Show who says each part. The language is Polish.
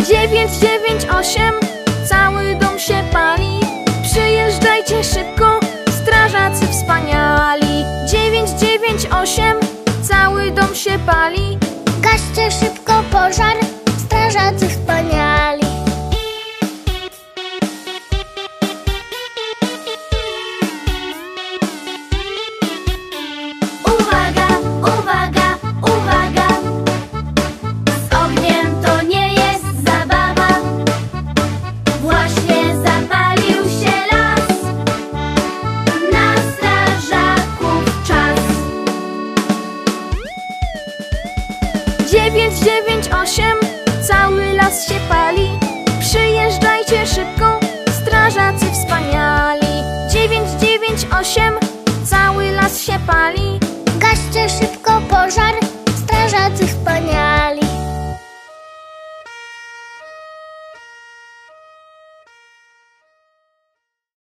Speaker 1: 998, cały dom się pali. Przyjeżdżajcie szybko, strażacy wspaniali. 998, cały dom się pali.
Speaker 2: Gaście szybko pożar, strażacy wspaniali.
Speaker 3: Uwaga, uwaga, uwaga! Z ogniem to nie jest zabawa. Właśnie zapalił się las. Na strażaków czas.
Speaker 1: 998, cały las się pali. Przyjeżdżajcie szybko, strażacy wspaniali. 998, cały las się pali.
Speaker 2: Gaście szybko pożar,